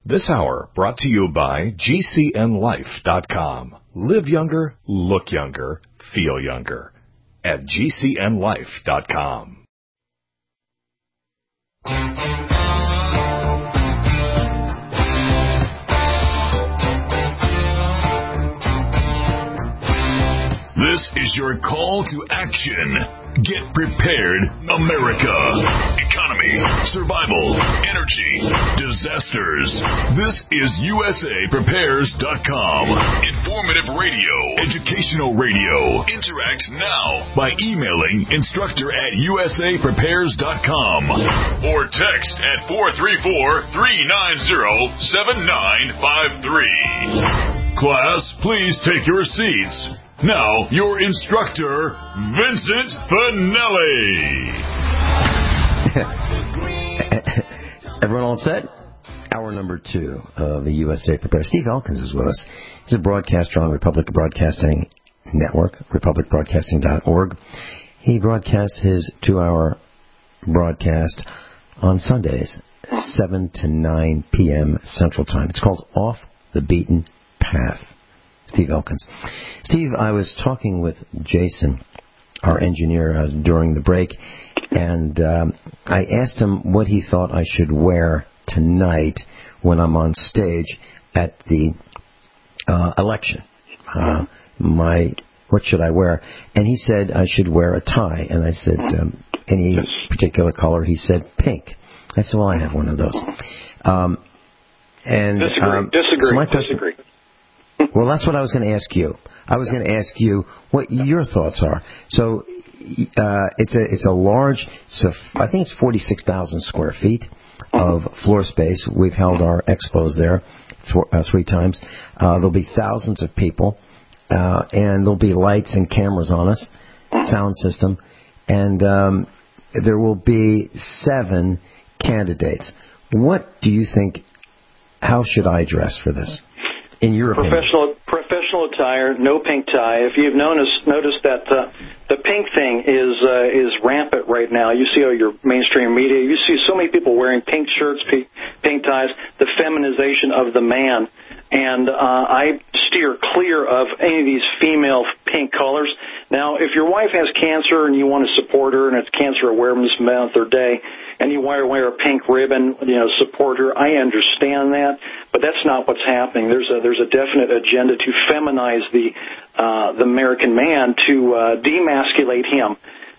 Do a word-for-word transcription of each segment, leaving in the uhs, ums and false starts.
This hour brought to you by G C N life dot com. Live younger, look younger, feel younger at G C N life dot com. This is your call to action. Get prepared, America. Economy, survival, energy, disasters. This is U S A Prepares dot com. Informative radio, educational radio. Interact now by emailing instructor at U S A Prepares dot com or text at four three four, three nine zero, seven nine five three. Class, please take your seats. Now, your instructor, Vincent Finelli. Everyone all set? Hour number two of the U S A Prepare. Steve Elkins is with us. He's a broadcaster on Republic Broadcasting Network, republic broadcasting dot org. He broadcasts his two-hour broadcast on Sundays, seven to nine p.m. Central Time. It's called Off the Beaten Path. Steve Elkins. Steve, I was talking with Jason, our engineer, uh, during the break, and um, I asked him what he thought I should wear tonight when I'm on stage at the uh, election. Uh, my, what should I wear? And he said I should wear a tie. And I said, um, any particular color? He said pink. I said, well, I have one of those. Um, and disagree. Um, disagree. so my question, disagree. Well, that's what I was going to ask you. I was going to ask you what your thoughts are. So, uh, it's a it's a large. It's a, I think it's forty-six thousand square feet of floor space. We've held our expos there th- uh, three times. Uh, there'll be thousands of people, uh, and there'll be lights and cameras on us, sound system, and um, there will be seven candidates. What do you think? How should I dress for this? In your professional opinion? Professional attire, no pink tie. If you've noticed noticed that uh, the pink thing is uh, is rampant right now. You see all your mainstream media. You see so many people wearing pink shirts, pink, pink ties. The feminization of the man, and uh, I steer clear of any of these female pink colors. Now, if your wife has cancer and you want to support her, and it's Cancer Awareness Month or Day, and you want to wear a pink ribbon, you know, support her, I understand that, but that's not what's happening. There's a there's a definite agenda to feminize the uh, the American man, to uh, demasculate him,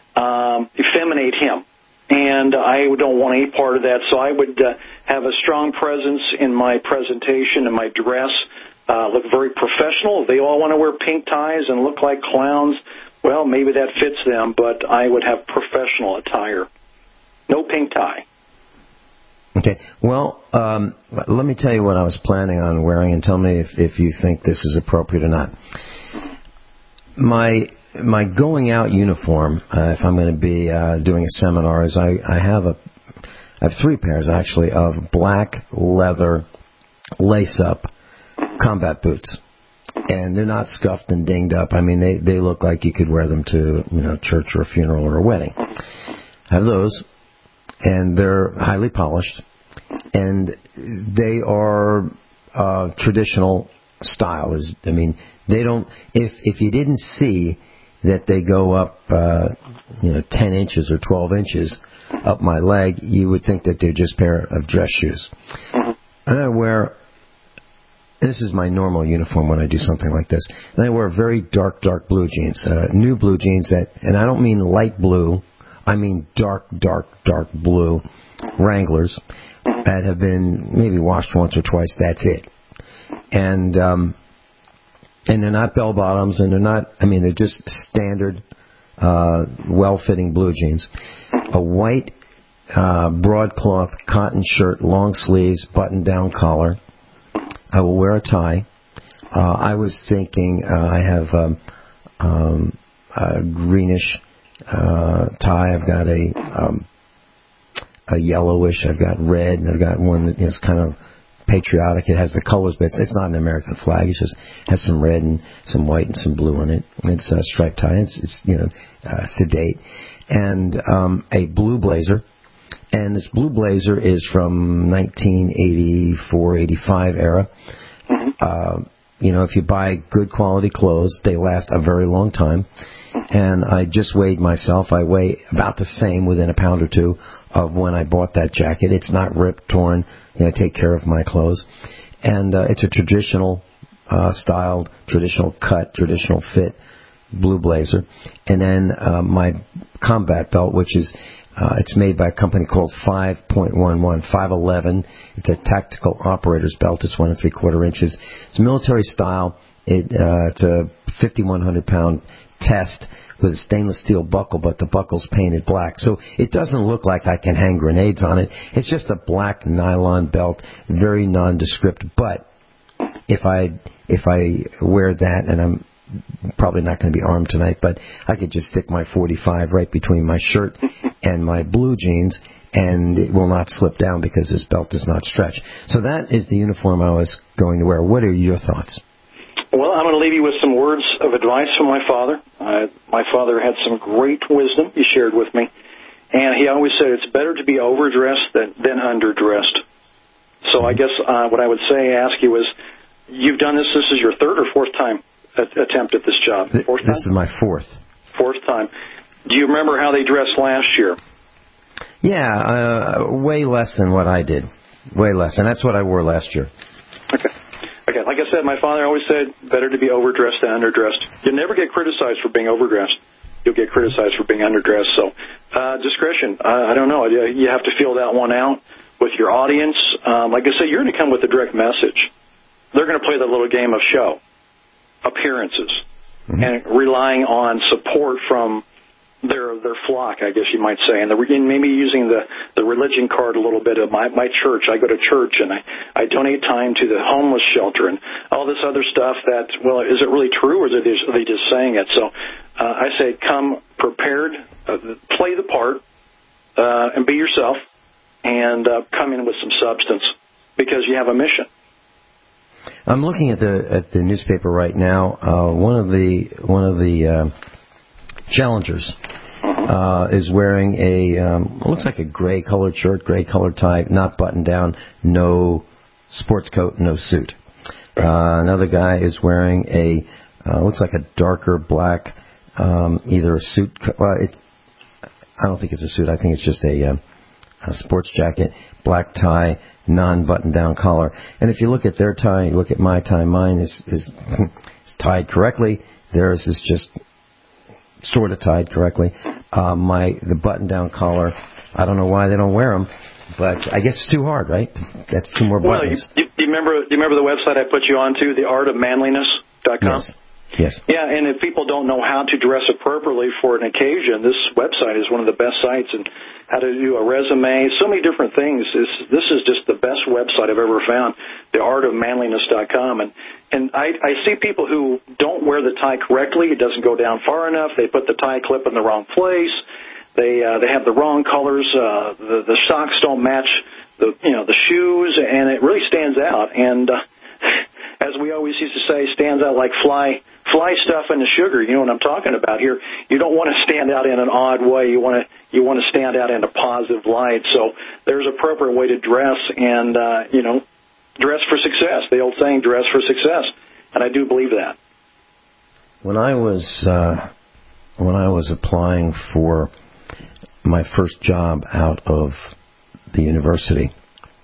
um, effeminate him, and I don't want any part of that. So I would uh, have a strong presence in my presentation and my dress. Uh, look very professional. If they all want to wear pink ties and look like clowns, well, maybe that fits them, but I would have professional attire. No pink tie. Okay. Well, um, let me tell you what I was planning on wearing, and tell me if, if you think this is appropriate or not. My my going out uniform, uh, if I'm going to be uh, doing a seminar, is I, I have a I have three pairs actually of black leather lace-up combat boots, and they're not scuffed and dinged up. I mean, they they look like you could wear them to, you know, church or a funeral or a wedding. I have those. And they're highly polished, and they are uh, traditional style. Is I mean, they don't. If if you didn't see that they go up, uh, you know, ten inches or twelve inches up my leg, you would think that they're just a pair of dress shoes. And I wear. This is my normal uniform when I do something like this. And I wear very dark, dark blue jeans, uh, new blue jeans that, and I don't mean light blue. I mean dark, dark, dark blue Wranglers that have been maybe washed once or twice. That's it. And um, and they're not bell bottoms, and they're not. I mean, they're just standard, uh, well-fitting blue jeans. A white uh, broadcloth cotton shirt, long sleeves, button-down collar. I will wear a tie. Uh, I was thinking uh, I have um, um, a greenish. Uh, tie. I've got a um, a yellowish. I've got red. And I've got one that is kind of patriotic. It has the colors, but it's, it's not an American flag. It just has some red and some white and some blue in it. It's a striped tie. It's, it's you know uh, sedate, and um, a blue blazer, And this blue blazer is from nineteen eighty-four, eighty-five era. Mm-hmm. Uh, you know, if you buy good quality clothes, they last a very long time. Mm-hmm. And I just weighed myself. I weigh about the same, within a pound or two, of when I bought that jacket. It's not ripped, torn. You know, I take care of my clothes. And uh, it's a traditional uh, styled, traditional cut, traditional fit blue blazer. And then uh, my combat belt, which is, uh, it's made by a company called five point one one, five eleven. It's a tactical operator's belt. It's one and three quarter inches. It's military style. It, uh, it's a fifty-one hundred pound test with a stainless steel buckle, but the buckle's painted black. So it doesn't look like I can hang grenades on it. It's just a black nylon belt, very nondescript. But if I if I wear that, and I'm probably not going to be armed tonight, but I could just stick my forty-five right between my shirt and my blue jeans, and it will not slip down because this belt does not stretch. So that is the uniform I was going to wear. What are your thoughts? Well, I'm going to leave you with some words of advice from my father. Uh, my father had some great wisdom he shared with me, and he always said it's better to be overdressed than, than underdressed. So I guess uh, what I would say, ask you is, you've done this, this is your third or fourth time at, attempt at this job? Fourth this time? is my fourth. Fourth time. Do you remember how they dressed last year? Yeah, uh, way less than what I did. Way less, and that's what I wore last year. Okay. Okay, like I said, my father always said, better to be overdressed than underdressed. You'll never get criticized for being overdressed. You'll get criticized for being underdressed. So, uh, discretion, uh, I don't know. You have to feel that one out with your audience. Um, like I said, you're going to come with a direct message. They're going to play the little game of show, appearances, mm-hmm. and relying on support from their their flock, I guess you might say, and, the, and maybe using the, the religion card a little bit of my, my church. I go to church, and I, I donate time to the homeless shelter and all this other stuff that, well, is it really true, or is it, are they just saying it? So uh, I say come prepared, uh, play the part, uh, and be yourself, and uh, come in with some substance, because you have a mission. I'm looking at the at the newspaper right now. Uh, one of the one of the uh, challengers uh, is wearing a um, looks like a gray colored shirt, gray colored tie, not buttoned down, no sports coat, no suit. Uh, another guy is wearing a uh, looks like a darker black, um, either a suit. Co- well, it, I don't think it's a suit. I think it's just a, uh, a sports jacket, black tie, non-button down collar. And if you look at their tie, you look at my tie, mine is is, is tied correctly. Theirs is just sort of tied correctly. Uh, my the button down collar, I don't know why they don't wear them, but I guess it's too hard, right? That's two more buttons. Well, you, you, you remember? Do you remember the website I put you onto, the art of manliness dot com? Yes. Yes. Yeah, and if people don't know how to dress appropriately for an occasion, this website is one of the best sites, and how to do a resume, so many different things. This, this is just the best website I've ever found, the art of manliness dot com. And, and I, I see people who don't wear the tie correctly. It doesn't go down far enough. They put the tie clip in the wrong place. They uh, they have the wrong colors. Uh, the, the socks don't match the you know the shoes, and it really stands out. And uh, as we always used to say, stands out like fly fly stuff in the sugar. You know what I'm talking about here. You don't want to stand out in an odd way. You want to you want to stand out in a positive light. So there's a appropriate way to dress, and uh, you know, dress for success. The old saying, dress for success, and I do believe that. When I was uh, when I was applying for my first job out of the university,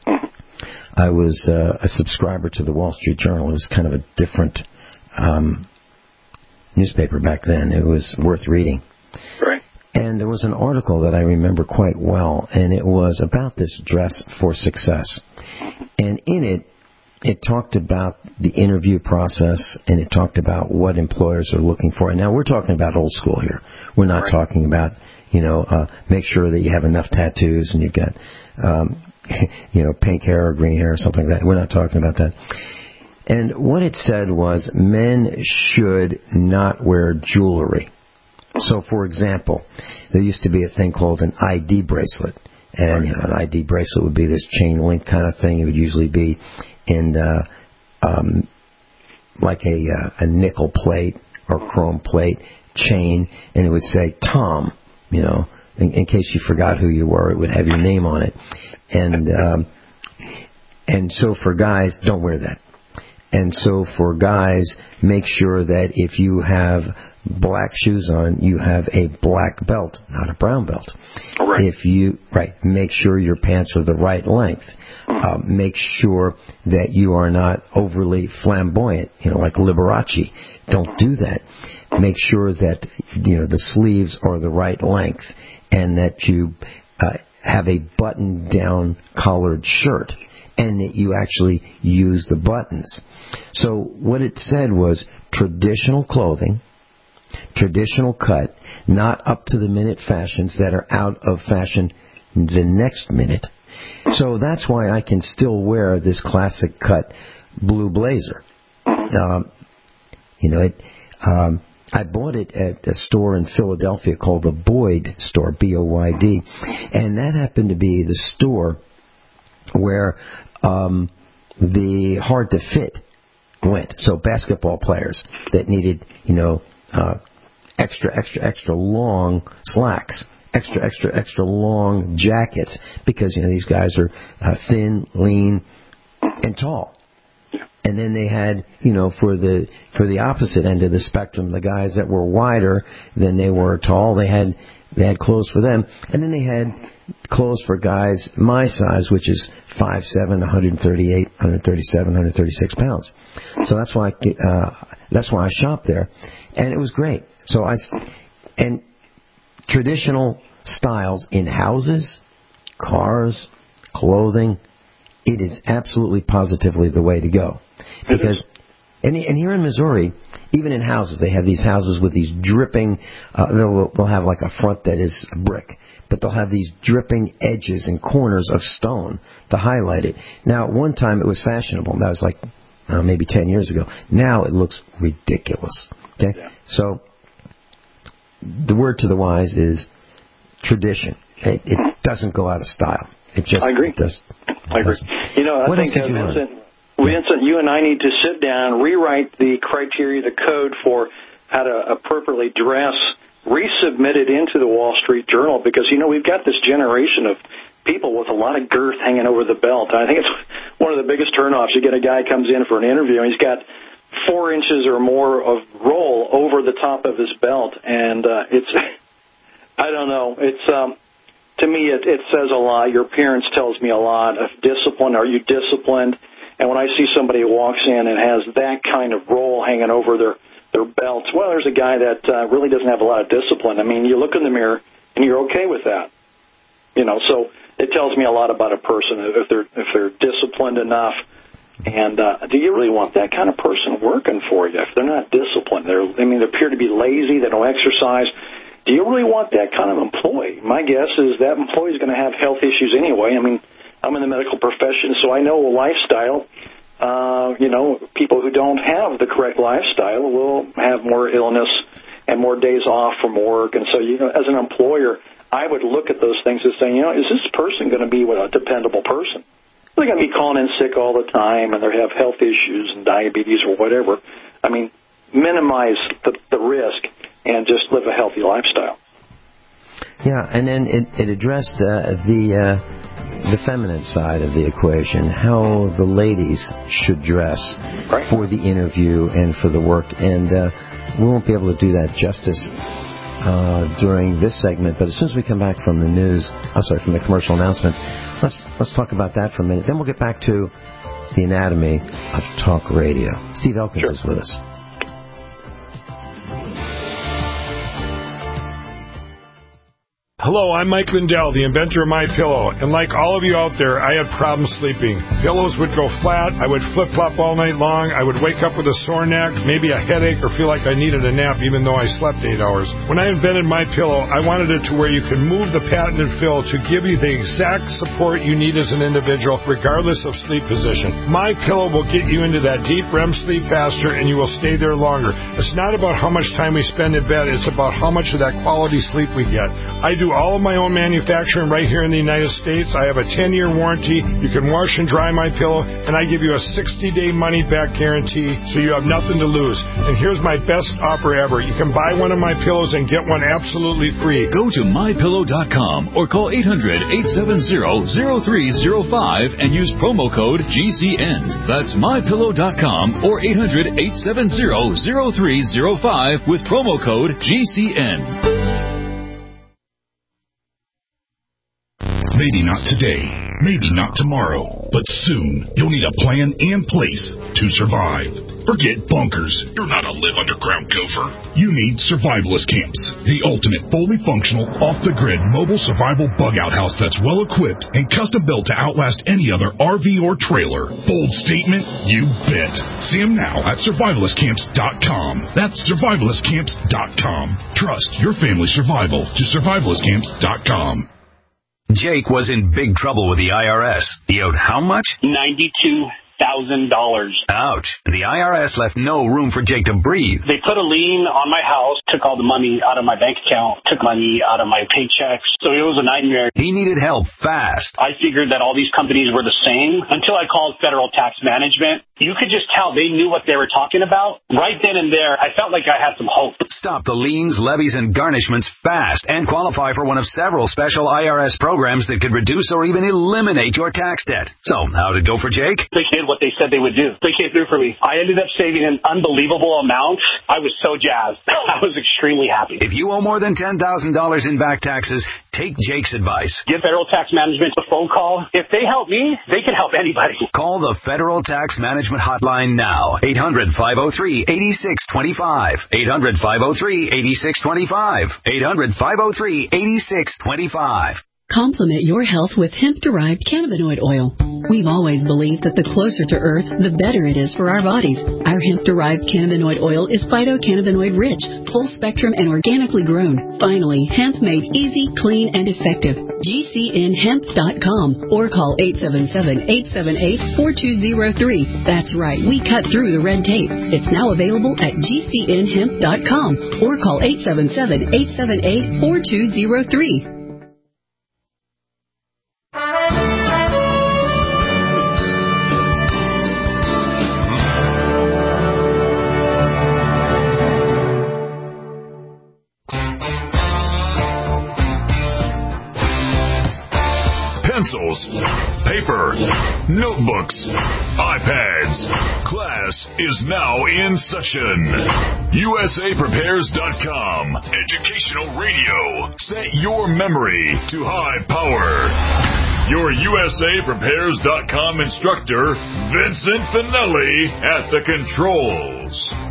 I was uh, a subscriber to the Wall Street Journal. It was kind of a different um, newspaper back then. It was worth reading. Right. And there was an article that I remember quite well, and it was about this dress for success. And in it, it talked about the interview process, and it talked about what employers are looking for. And now we're talking about old school here. We're not right. talking about, you know, uh, make sure that you have enough tattoos and you've got, um, you know, pink hair or green hair or something like that. We're not talking about that. And what it said was men should not wear jewelry. So, for example, there used to be a thing called an I D bracelet. And you know, an I D bracelet would be this chain link kind of thing. It would usually be in uh, um, like a, uh, a nickel plate or chrome plate chain, and it would say Tom, you know, in, in case you forgot who you were, it would have your name on it. And um, and so for guys, don't wear that. And so for guys, make sure that if you have black shoes on, you have a black belt, not a brown belt. Right. If you right, make sure your pants are the right length. Uh, make sure that you are not overly flamboyant, you know, like Liberace. Don't do that. Make sure that you know the sleeves are the right length, and that you uh, have a button-down collared shirt, and that you actually use the buttons. So what it said was traditional clothing, traditional cut, not up-to-the-minute fashions that are out of fashion the next minute. So that's why I can still wear this classic cut blue blazer. Um, you know, it, um, I bought it at a store in Philadelphia called the Boyd store, B O Y D, and that happened to be the store where um, the hard to fit went. So basketball players that needed, you know, uh, extra, extra, extra long slacks, extra, extra, extra long jackets, because, you know, these guys are uh, thin, lean, and tall. And then they had, you know, for the for the opposite end of the spectrum, the guys that were wider than they were tall, they had they had clothes for them. And then they had clothes for guys my size, which is five seven, one thirty-eight, one thirty-seven, one thirty-six pounds. So that's why I, uh, that's why I shopped there, and it was great. So I and traditional styles in houses, cars, clothing, it is absolutely positively the way to go. Because, and, and here in Missouri, even in houses, they have these houses with these dripping, uh, they'll, they'll have like a front that is brick, but they'll have these dripping edges and corners of stone to highlight it. Now, at one time it was fashionable. That was like uh, maybe ten years ago. Now it looks ridiculous. Okay? Yeah. So, the word to the wise is tradition. It, it doesn't go out of style. It just I agree. It does, I agree. You know, I what think, uh, Vincent, Vincent, you and I need to sit down, rewrite the criteria, the code for how to appropriately dress, resubmit it into the Wall Street Journal, because, you know, we've got this generation of people with a lot of girth hanging over the belt. I think it's one of the biggest turnoffs. You get a guy comes in for an interview, and he's got four inches or more of roll over the top of his belt, and uh, it's, I don't know, it's... um. To me, it, it says a lot. Your appearance tells me a lot of discipline. Are you disciplined? And when I see somebody who walks in and has that kind of roll hanging over their, their belts, well, there's a guy that uh, really doesn't have a lot of discipline. I mean, you look in the mirror, and you're okay with that. You know, so it tells me a lot about a person, if they're if they're disciplined enough. And uh, do you really want that kind of person working for you if they're not disciplined? They're, I mean, they appear to be lazy. They don't exercise. Do you really want that kind of employee? My guess is that employee is going to have health issues anyway. I mean, I'm in the medical profession, so I know a lifestyle. Uh, you know, people who don't have the correct lifestyle will have more illness and more days off from work. And so, you know, as an employer, I would look at those things and say, you know, is this person going to be a dependable person? They're going to be calling in sick all the time, and they have health issues and diabetes or whatever. I mean, minimize the, the risk and just live a healthy lifestyle. Yeah, and then it, it addressed uh, the uh, the feminine side of the equation, how the ladies should dress right. for the interview and for the work. And uh, we won't be able to do that justice uh, during this segment, but as soon as we come back from the news, I'm sorry, from the commercial announcements, let's let's talk about that for a minute. Then we'll get back to the anatomy of talk radio. Steve Elkins sure. is with us. Hello, I'm Mike Lindell, the inventor of MyPillow, and like all of you out there, I had problems sleeping. Pillows would go flat, I would flip-flop all night long, I would wake up with a sore neck, maybe a headache, or feel like I needed a nap even though I slept eight hours. When I invented MyPillow, I wanted it to where you can move the patented fill to give you the exact support you need as an individual, regardless of sleep position. MyPillow will get you into that deep R E M sleep faster, and you will stay there longer. It's not about how much time we spend in bed, it's about how much of that quality sleep we get. I do all of my own manufacturing right here in the United States. I have a ten-year warranty. You can wash and dry my pillow, and I give you a sixty-day money-back guarantee, so you have nothing to lose. And here's my best offer ever. You can buy one of my pillows and get one absolutely free. Go to my pillow dot com or call eight hundred, eight seven zero, zero three zero five and use promo code G C N. That's my pillow dot com or eight hundred, eight seven zero, zero three zero five with promo code G C N. Maybe not today, maybe not tomorrow, but soon you'll need a plan and place to survive. Forget bunkers. You're not a live underground gopher. You need Survivalist Camps, the ultimate fully functional, off-the-grid mobile survival bug-out house that's well-equipped and custom-built to outlast any other R V or trailer. Bold statement? You bet. See them now at survivalist camps dot com. That's survivalist camps dot com. Trust your family's survival to survivalist camps dot com. Jake was in big trouble with the I R S. He owed how much? ninety-two thousand dollars. Ouch. The I R S left no room for Jake to breathe. They put a lien on my house, took all the money out of my bank account, took money out of my paychecks. So it was a nightmare. He needed help fast. I figured that all these companies were the same until I called Federal Tax Management. You could just tell they knew what they were talking about. Right then and there, I felt like I had some hope. Stop the liens, levies, and garnishments fast and qualify for one of several special I R S programs that could reduce or even eliminate your tax debt. So, how'd it go for Jake? They did what they said they would do. They came through for me. I ended up saving an unbelievable amount. I was so jazzed. I was extremely happy. If you owe more than ten thousand dollars in back taxes, take Jake's advice. Give Federal Tax Management a phone call. If they help me, they can help anybody. Call the Federal Tax Management Hotline now. eight hundred, five oh three, eight six two five. eight hundred, five oh three, eight six two five. eight hundred, five oh three, eight six two five. Complement your health with hemp-derived cannabinoid oil. We've always believed that the closer to Earth, the better it is for our bodies. Our hemp-derived cannabinoid oil is phytocannabinoid-rich, full-spectrum, and organically grown. Finally, hemp made easy, clean, and effective. G C N hemp dot com or call eight seven seven, eight seven eight, four two zero three. That's right, we cut through the red tape. It's now available at G C N hemp dot com or call eight seven seven, eight seven eight, four two zero three. Pencils, paper, notebooks, iPads. Class is now in session. U S A Prepares dot com. Educational radio. Set your memory to high power. Your U S A Prepares dot com instructor, Vincent Finelli, at the controls.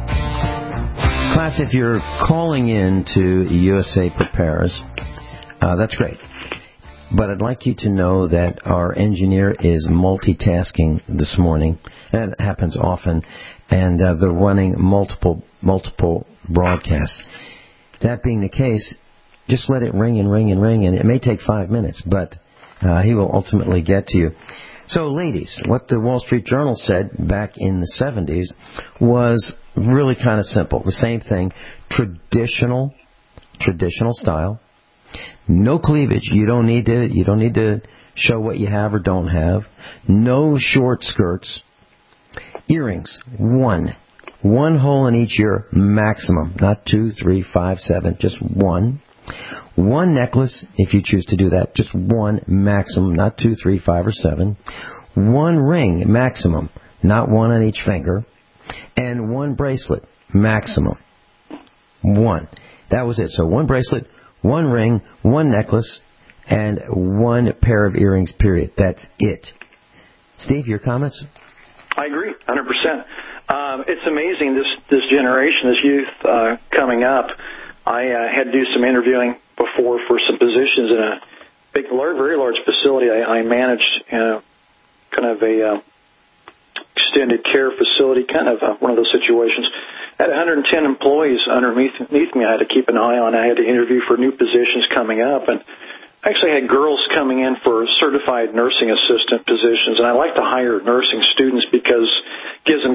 Class, if you're calling in to U S A Prepares, uh, that's great. But I'd like you to know that our engineer is multitasking this morning, and it happens often, and uh, they're running multiple multiple broadcasts. That being the case, just let it ring and ring and ring, and it may take five minutes, but uh, he will ultimately get to you. So, ladies, what the Wall Street Journal said back in the seventies was really kind of simple. The same thing, traditional, traditional style. No cleavage. You don't need to. You don't need to show what you have or don't have. No short skirts. Earrings. One. One hole in each ear maximum. Not two, three, five, seven. Just one. One necklace, if you choose to do that. Just one maximum. Not two, three, five, or seven. One ring maximum. Not one on each finger. And one bracelet maximum. One. That was it. So one bracelet, one ring, one necklace, and one pair of earrings, period. That's it. Steve, your comments? I agree, one hundred percent. Um, it's amazing, this, this generation, this youth uh, coming up. I uh, had to do some interviewing before for some positions in a big, very large facility. I, I managed uh, kind of a uh, extended care facility, kind of uh, one of those situations. I had one hundred ten employees underneath me I had to keep an eye on. I had to interview for new positions coming up. And I actually had girls coming in for certified nursing assistant positions. And I like to hire nursing students because it gives them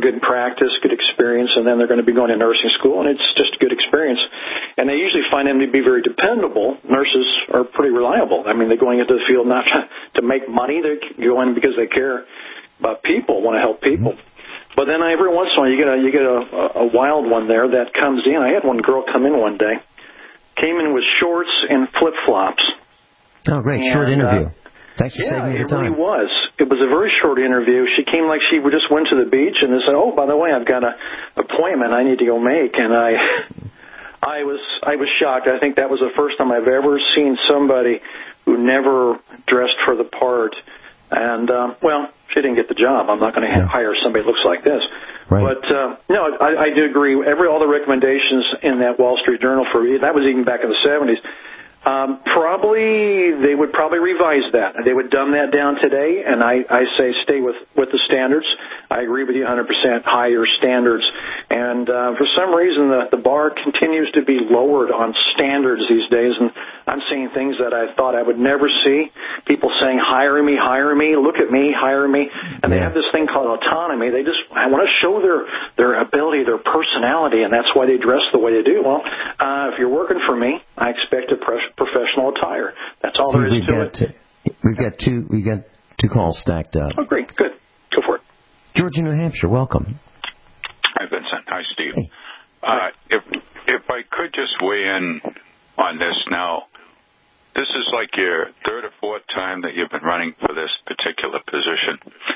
good practice, good experience, and then they're going to be going to nursing school, and it's just a good experience. And they usually find them to be very dependable. Nurses are pretty reliable. I mean, they're going into the field not to, to make money. They're going because they care about people, want to help people. But then every once in a while, you get a you get a, a wild one there that comes in. I had one girl come in one day, came in with shorts and flip flops. Oh, great! And, short interview. Uh, Thanks for yeah, saving me the it time. really was. It was a very short interview. She came like she just went to the beach and they said, "Oh, by the way, I've got an appointment I need to go make." And I, I was I was shocked. I think that was the first time I've ever seen somebody who never dressed for the part. And um, well, she didn't get the job. I'm not going to yeah. hire somebody who looks like this. Right. But uh, no, I, I do agree. Every all the recommendations in that Wall Street Journal for that was even back in the seventies. Um, probably they would probably revise that. They would dumb that down today, and I, I say stay with, with the standards. I agree with you one hundred percent, higher standards. And uh, for some reason, the, the bar continues to be lowered on standards these days, and I'm seeing things that I thought I would never see. People saying, hire me, hire me, look at me, hire me. And they have this thing called autonomy. They just I want to show their, their ability, their personality, and that's why they dress the way they do. Well, uh, if you're working for me, I expect a pressure professional attire. That's all there is we've to got, it. We've got two. We got two calls stacked up. Oh, great, good. Go for it. George in New Hampshire, welcome. Hi, Vincent. Hi, Steve. Hey. Uh, if if I could just weigh in on this now, this is like your third or fourth time that you've been running for this particular position.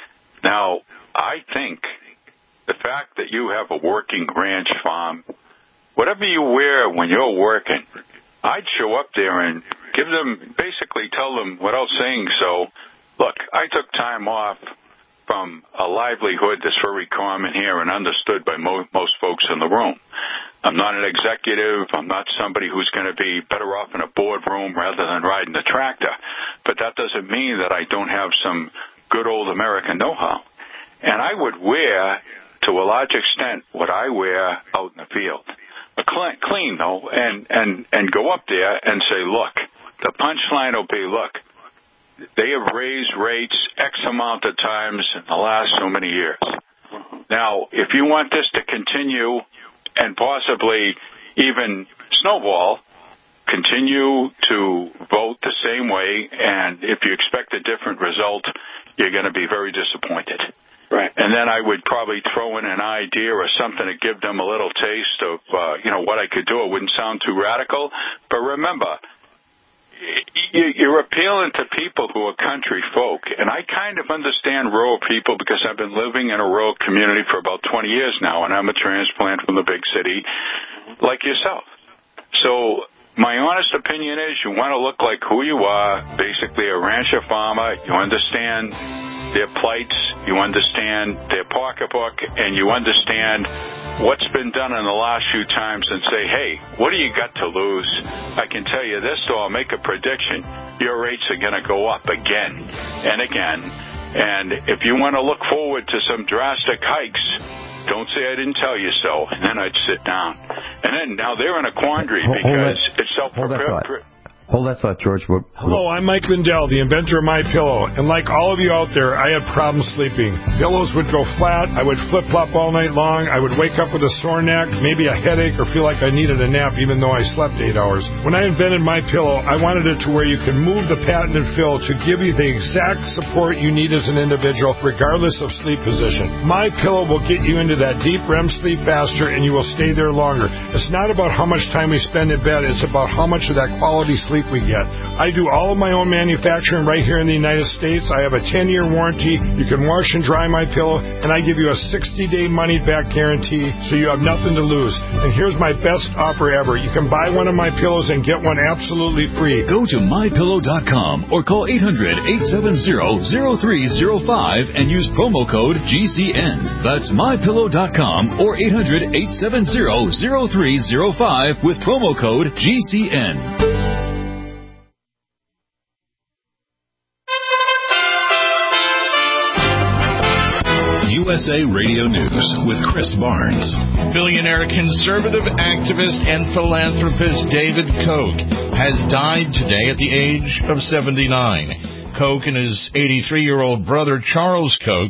Now, I think the fact that you have a working ranch farm, whatever you wear when you're working, I'd show up there and give them, basically tell them without saying so, look, I took time off from a livelihood that's very common here and understood by mo- most folks in the room. I'm not an executive. I'm not somebody who's going to be better off in a boardroom rather than riding a tractor. But that doesn't mean that I don't have some good old American know-how. And I would wear, to a large extent, what I wear out in the field. A clean, clean though, and, and, and go up there and say, look, the punchline will be, look, they have raised rates X amount of times in the last so many years. Now, if you want this to continue and possibly even snowball, continue to vote the same way, and if you expect a different result, you're going to be very disappointed. Right. And then I would probably throw in an idea or something to give them a little taste of, uh, you know, what I could do. It wouldn't sound too radical. But remember, you're appealing to people who are country folk. And I kind of understand rural people because I've been living in a rural community for about twenty years now, and I'm a transplant from the big city like yourself. So my honest opinion is you want to look like who you are, basically a rancher farmer. You understand their plights, you understand their pocketbook, and you understand what's been done in the last few times and say, hey, what do you got to lose? I can tell you this, so I'll make a prediction. Your rates are going to go up again and again. And if you want to look forward to some drastic hikes, don't say I didn't tell you so. And then I'd sit down. And then now they're in a quandary hold, because hold it's self-prepared. Hold that thought, George. We're, Hello, I'm Mike Lindell, the inventor of MyPillow, and like all of you out there, I had problems sleeping. Pillows would go flat, I would flip-flop all night long, I would wake up with a sore neck, maybe a headache, or feel like I needed a nap even though I slept eight hours. When I invented MyPillow, I wanted it to where you can move the patented fill to give you the exact support you need as an individual, regardless of sleep position. MyPillow will get you into that deep R E M sleep faster, and you will stay there longer. It's not about how much time we spend in bed, it's about how much of that quality sleep we get. I do all of my own manufacturing right here in the United States. I have a ten-year warranty. You can wash and dry MyPillow, and I give you a sixty-day money-back guarantee, so you have nothing to lose. And here's my best offer ever. You can buy one of my pillows and get one absolutely free. Go to my pillow dot com or call eight hundred, eight seven zero, zero three zero five and use promo code G C N. That's my pillow dot com or eight hundred, eight seven zero, zero three zero five with promo code G C N. U S A Radio News with Chris Barnes. Billionaire conservative activist and philanthropist David Koch has died today at the age of seventy-nine. Koch and his eighty-three-year-old brother Charles Koch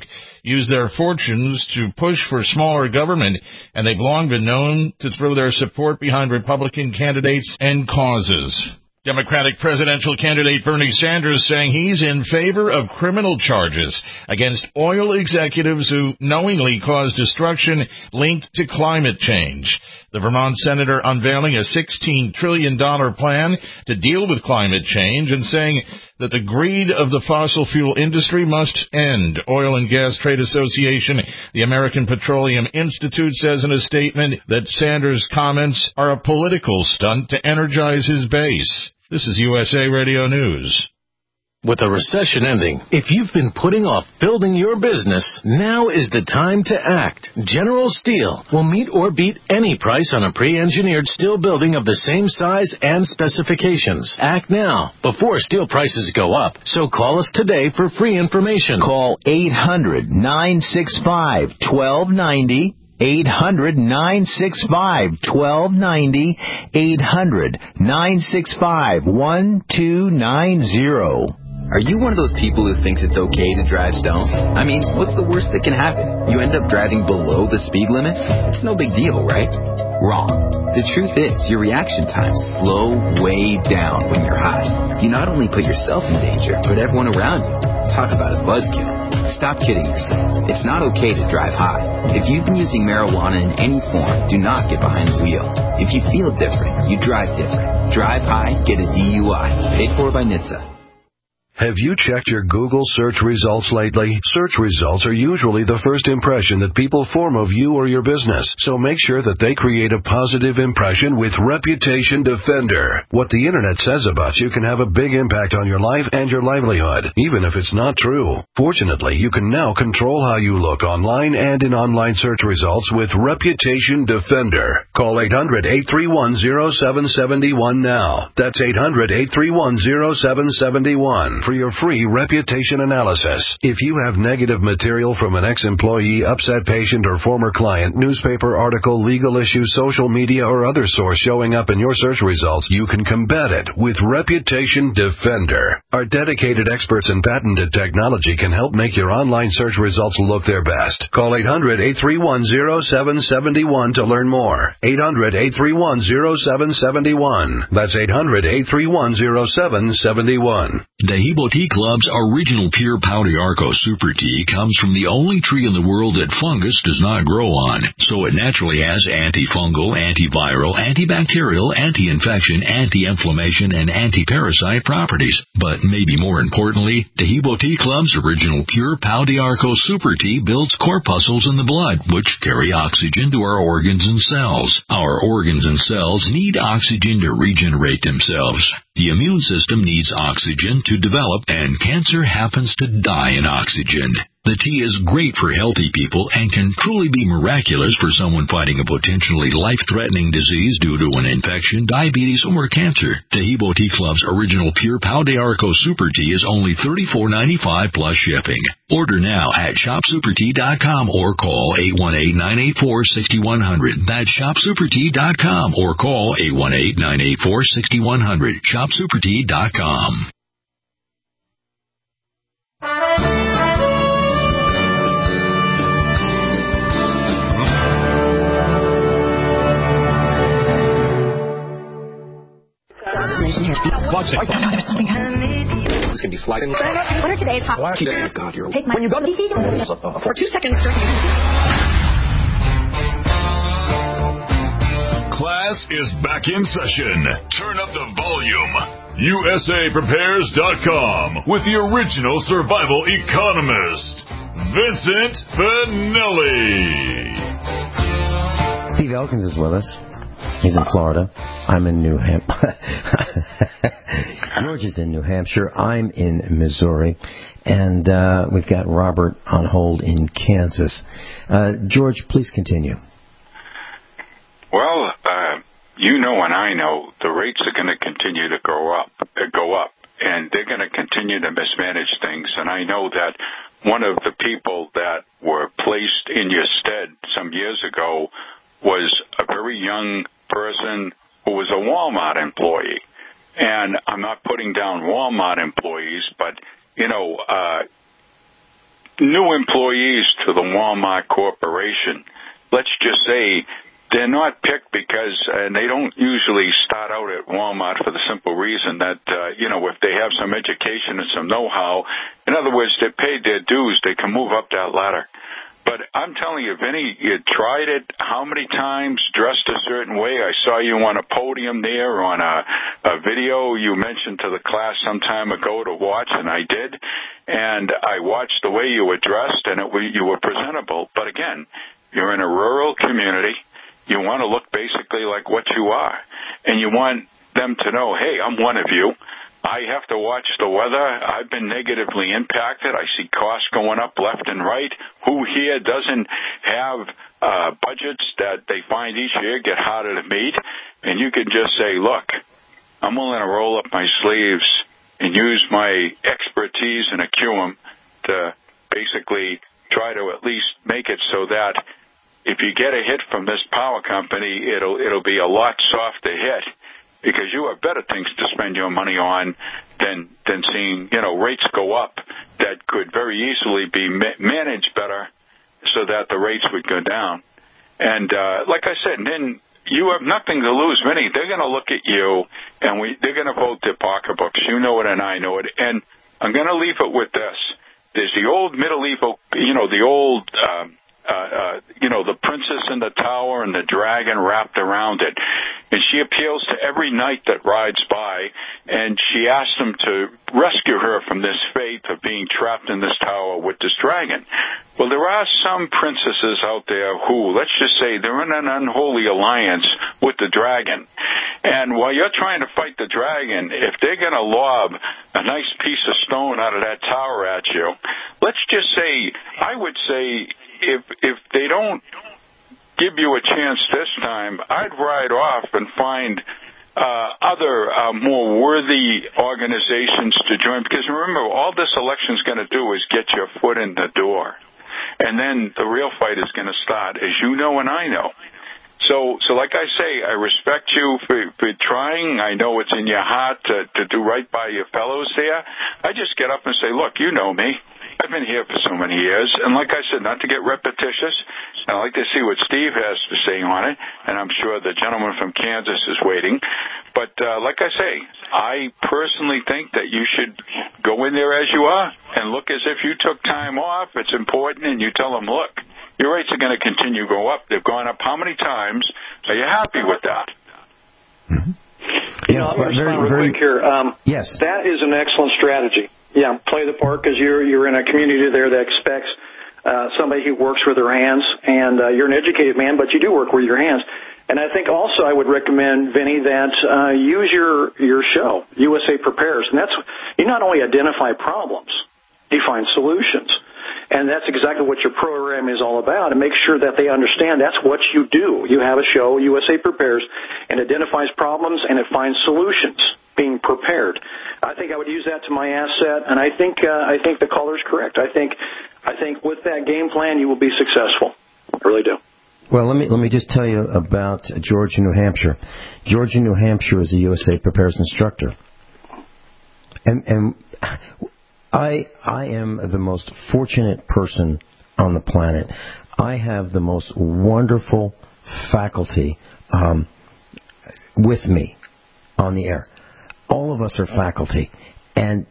use their fortunes to push for smaller government, and they've long been known to throw their support behind Republican candidates and causes. Democratic presidential candidate Bernie Sanders saying he's in favor of criminal charges against oil executives who knowingly caused destruction linked to climate change. The Vermont senator unveiling a sixteen trillion dollars plan to deal with climate change and saying that the greed of the fossil fuel industry must end. Oil and Gas Trade Association, the American Petroleum Institute, says in a statement that Sanders' comments are a political stunt to energize his base. This is U S A Radio News. With a recession ending, if you've been putting off building your business, now is the time to act. General Steel will meet or beat any price on a pre-engineered steel building of the same size and specifications. Act now, before steel prices go up. So call us today for free information. Call eight hundred, nine six five, one two nine zero. eight hundred, nine six five, one two nine zero. eight hundred, nine six five, one two nine zero. Are you one of those people who thinks it's okay to drive stoned? I mean, what's the worst that can happen? You end up driving below the speed limit? It's no big deal, right? Wrong. The truth is, your reaction times slow way down when you're high. You not only put yourself in danger, but everyone around you. Talk about a buzzkill. Stop kidding yourself. It's not okay to drive high. If you've been using marijuana in any form, do not get behind the wheel. If you feel different, you drive different. Drive high, get a D U I. Paid for by N H T S A. Have you checked your Google search results lately? Search results are usually the first impression that people form of you or your business, so make sure that they create a positive impression with Reputation Defender. What the Internet says about you can have a big impact on your life and your livelihood, even if it's not true. Fortunately, you can now control how you look online and in online search results with Reputation Defender. Call eight hundred, eight three one, zero seven seven one now. That's eight hundred, eight three one, zero seven seven one. For your free reputation analysis. If you have negative material from an ex-employee, upset patient, or former client, newspaper article, legal issue, social media, or other source showing up in your search results, you can combat it with Reputation Defender. Our dedicated experts in patented technology can help make your online search results look their best. Call eight hundred, eight three one, zero seven seven one to learn more. eight hundred, eight three one, zero seven seven one. That's eight hundred, eight three one, zero seven seven one. Dehibo Tea Club's original pure Pau d'Arco Super Tea comes from the only tree in the world that fungus does not grow on, so it naturally has antifungal, antiviral, antibacterial, anti-infection, anti-inflammation, and anti-parasite properties. But maybe more importantly, Dehibo Tea Club's original pure Pau d'Arco Super Tea builds corpuscles in the blood, which carry oxygen to our organs and cells. Our organs and cells need oxygen to regenerate themselves. The immune system needs oxygen to develop, and cancer happens to die in oxygen. The tea is great for healthy people and can truly be miraculous for someone fighting a potentially life-threatening disease due to an infection, diabetes, or cancer. Dehibo Tea Club's original pure Pau d'Arco Super Tea is only thirty-four ninety-five plus shipping. Order now at shop super tea dot com or call eight one eight, nine eight four, six one zero zero. That's shop super tea dot com or call eight one eight, nine eight four, six one zero zero. shop super tea dot com. Watch it. Oh, there's something happening. It's going to be sliding. What are today's hot? Oh, God, you're... Take my... When you go to... For two seconds. Class is back in session. Turn up the volume. U S A Prepares dot com with the original survival economist, Vincent Finelli. Steve Elkins is with us. He's in Florida. I'm in New Hampshire. George is in New Hampshire. I'm in Missouri. And uh, we've got Robert on hold in Kansas. Uh, George, please continue. Well, uh, you know and I know the rates are going to continue to go up, uh, go up, and they're going to continue to mismanage things. And I know that one of the people that were placed in your stead some years ago was a very young person who was a Walmart employee. And I'm not putting down Walmart employees, but, you know, uh, new employees administration, let's just say they're not picked because, and they don't usually start out at Walmart for the simple reason that, uh, you know, if they have some education and some know-how, in other words, they paid their dues, they can move up that ladder. But I'm telling you, Vinny, you tried it how many times, dressed a certain way? I saw you on a podium there on a, a video you mentioned to the class some time ago to watch, and I did. And I watched the way you were dressed, and it, you were presentable. But again, you're in a rural community. You want to look basically like what you are. And you want them to know, hey, I'm one of you. I have to watch the weather. I've been negatively impacted. I see costs going up left and right. Who here doesn't have uh, budgets that they find each year get harder to meet? And you can just say, look, I'm willing to roll up my sleeves and use my expertise and acumen to basically try to at least make it so that if you get a hit from this power company, it'll it'll be a lot softer hit, because you have better things to spend your money on than than seeing, you know, rates go up that could very easily be ma- managed better so that the rates would go down. And uh, like I said, then you have nothing to lose, Vinny. They're going to look at you, and we they're going to vote their pocketbooks. You know it, and I know it. And I'm going to leave it with this. There's the old medieval, you know, the old... Um, Uh, uh, you know, the princess in the tower and the dragon wrapped around it. And she appeals to every knight that rides by, and she asks them to rescue her from this fate of being trapped in this tower with this dragon. Well, there are some princesses out there who, let's just say, they're in an unholy alliance with the dragon. And while you're trying to fight the dragon, if they're going to lob a nice piece of stone out of that tower at you, let's just say, I would say, if if they don't give you a chance this time, I'd ride off and find uh, other uh, more worthy organizations to join. Because remember, all this election's going to do is get your foot in the door. And then the real fight is going to start, as you know and I know. So, so like I say, I respect you for, for trying. I know it's in your heart to, to do right by your fellows there. I just get up and say, look, you know me. I've been here for so many years, and like I said, not to get repetitious, I'd like to see what Steve has to say on it, and I'm sure the gentleman from Kansas is waiting. But uh, like I say, I personally think that you should go in there as you are and look as if you took time off. It's important, and you tell them, look, your rates are going to continue to go up. They've gone up how many times? Are you happy with that? Mm-hmm. You know, I'm going to respond real very, quick here. Um, yes. That is an excellent strategy. Yeah, play the part, because you're, you're in a community there that expects uh, somebody who works with their hands, and uh, you're an educated man, but you do work with your hands. And I think also I would recommend, Vinny, that uh, use your, your show, U S A Prepares. And that's, you not only identify problems, you find solutions. And that's exactly what your program is all about, and make sure that they understand that's what you do. You have a show, U S A Prepares, and identifies problems, and it finds solutions, being prepared. I think I would use that to my asset, and I think uh, I think the caller's correct. I think I think with that game plan, you will be successful. I really do. Well, let me let me just tell you about Georgia, New Hampshire. Georgia, New Hampshire is a U S A Prepares instructor, and and I I am the most fortunate person on the planet. I have the most wonderful faculty um, with me on the air. All of us are faculty, and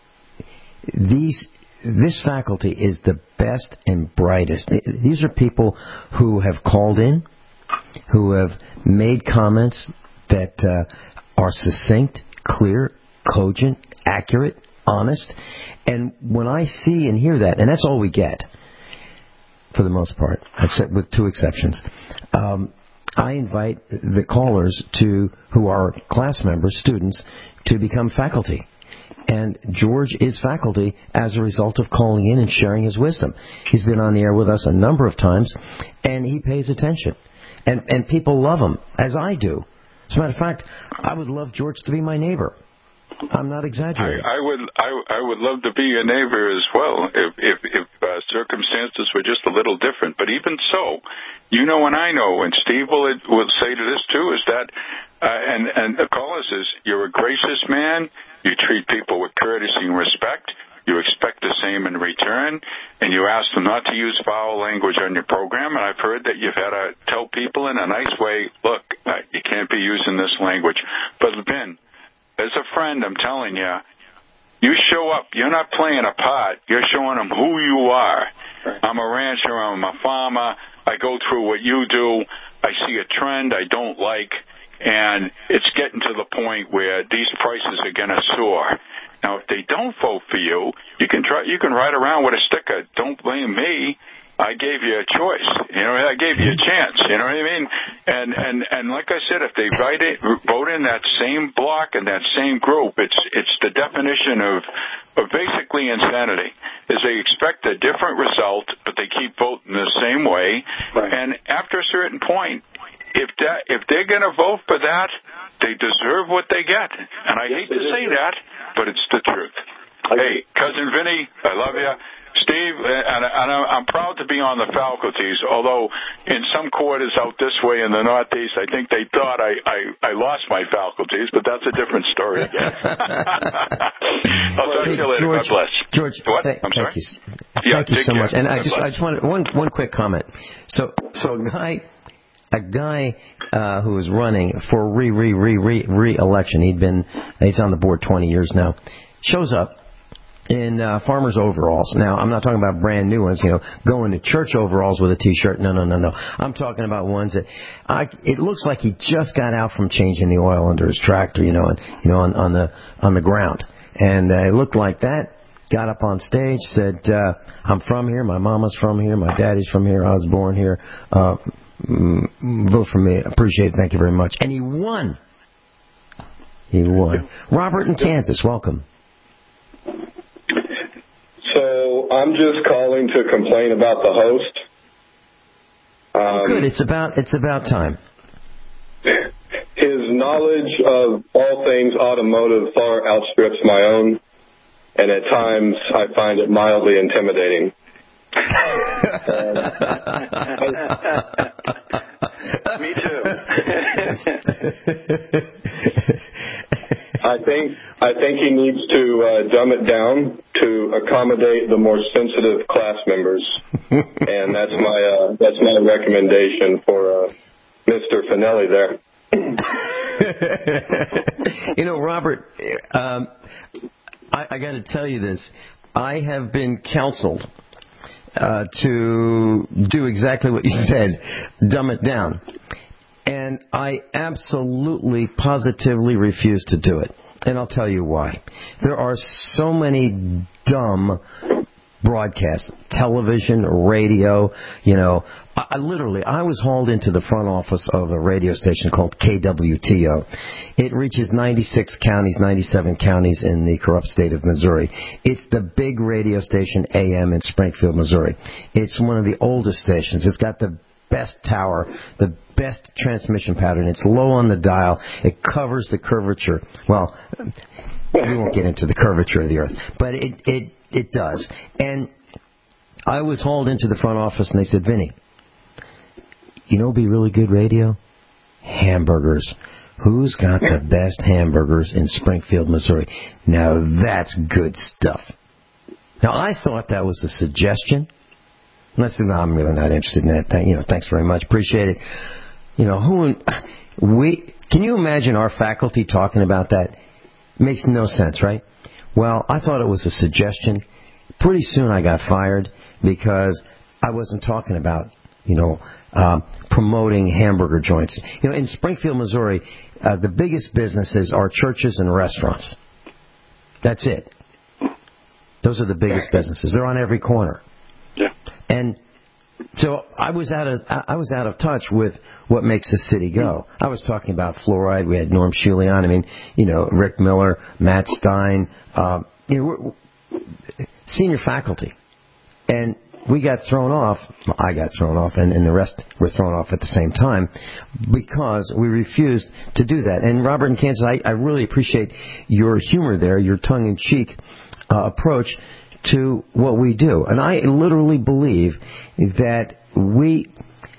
these this faculty is the best and brightest. These are people who have called in, who have made comments that uh, are succinct, clear, cogent, accurate, honest. And when I see and hear that, and that's all we get, for the most part, except with two exceptions, um, I invite the callers to, who are class members, students, to become faculty. And George is faculty as a result of calling in and sharing his wisdom. He's been on the air with us a number of times, and he pays attention. And and people love him, as I do. As a matter of fact, I would love George to be my neighbor. I'm not exaggerating. I, I would I, I would love to be your neighbor as well if if, if uh, circumstances were just a little different. But even so, you know and I know, and Steve will will say to this too, is that uh, and and the caller says you're a gracious man. You treat people with courtesy and respect. you expect the same in return, and you ask them not to use foul language on your program. And I've heard that you've had to tell people in a nice way, look, uh, you can't be using this language. But, Vin, as a friend, I'm telling you, you show up. You're not playing a part. You're showing them who you are. Right. I'm a rancher. I'm a farmer. I go through what you do. I see a trend I don't like, and it's getting to the point where these prices are going to soar. Now, if they don't vote for you, you can try. You can ride around with a sticker. Don't blame me. I gave you a choice. You know, I gave you a chance. You know what I mean? And and and like I said, if they write it, vote in that same block and that same group, it's it's the definition of of basically insanity. Is they expect a different result, but they keep voting the same way. Right. And after a certain point, if that if they're going to vote for that, they deserve what they get. And I hate to say that, but it's the truth. Hey, Cousin Vinny, I love you. Steve, and, and I'm proud to be on the faculties, although in some quarters out this way in the Northeast, I think they thought I, I, I lost my faculties, but that's a different story again. I'll talk to you later. George, God bless. George, what? Th- I'm thank sorry? you. Yeah, thank you so care. much. And I God just, bless. I just wanted one, one quick comment. So, so a guy, a guy uh, who was running for re, re, re, re, re-election, he'd been, he's on the board twenty years now, shows up in uh, farmer's overalls. Now, I'm not talking about brand new ones, you know, going to church overalls with a T-shirt. No, no, no, no. I'm talking about ones that, I, it looks like he just got out from changing the oil under his tractor, you know, and, you know, on, on the on the ground. And uh, it looked like that. Got up on stage, said, uh, I'm from here, my mama's from here, my daddy's from here, I was born here. Uh, mm, vote for me. Appreciate it. Thank you very much. And he won. He won. Robert in Kansas, welcome. So I'm just calling to complain about the host. Um, Good. It's about it's about time. His knowledge of all things automotive far outstrips my own, and at times I find it mildly intimidating. Me too. I think I think he needs to uh, dumb it down to accommodate the more sensitive class members, and that's my uh, that's my recommendation for uh, Mister Finelli there. You know, Robert, um, I, I got to tell you this. I have been counseled uh, to do exactly what you said, dumb it down. And I absolutely, positively refuse to do it. And I'll tell you why. There are so many dumb broadcasts, television, radio, you know. I, I literally, I was hauled into the front office of a radio station called K W T O. It reaches ninety-six counties, ninety-seven counties in the corrupt state of Missouri. It's the big radio station A M in Springfield, Missouri. It's one of the oldest stations. It's got the best tower, the best transmission pattern. It's low on the dial. It covers the curvature. Well, we won't get into the curvature of the earth, but it it it does. And I was hauled into the front office, and they said, Vinny, you know, be really good radio? Hamburgers. Who's got the best hamburgers in Springfield, Missouri? Now that's good stuff. Now I thought that was a suggestion. And I said, no, I'm really not interested in that. Thank, you know, thanks very much. Appreciate it. You know, who we can you imagine our faculty talking about that? Makes no sense, right? Well, I thought it was a suggestion. Pretty soon I got fired because I wasn't talking about, you know, um, promoting hamburger joints. You know, in Springfield, Missouri, uh, the biggest businesses are churches and restaurants. That's it. Those are the biggest businesses. They're on every corner. Yeah. And so I was out of I was out of touch with what makes a city go. I was talking about fluoride. We had Norm Schulian. I mean, you know, Rick Miller, Matt Stein, uh, you know, we're, senior faculty, and we got thrown off. I got thrown off, and, and the rest were thrown off at the same time because we refused to do that. And Robert in Kansas, I, I really appreciate your humor there, your tongue-in-cheek uh, approach to what we do. And I literally believe that we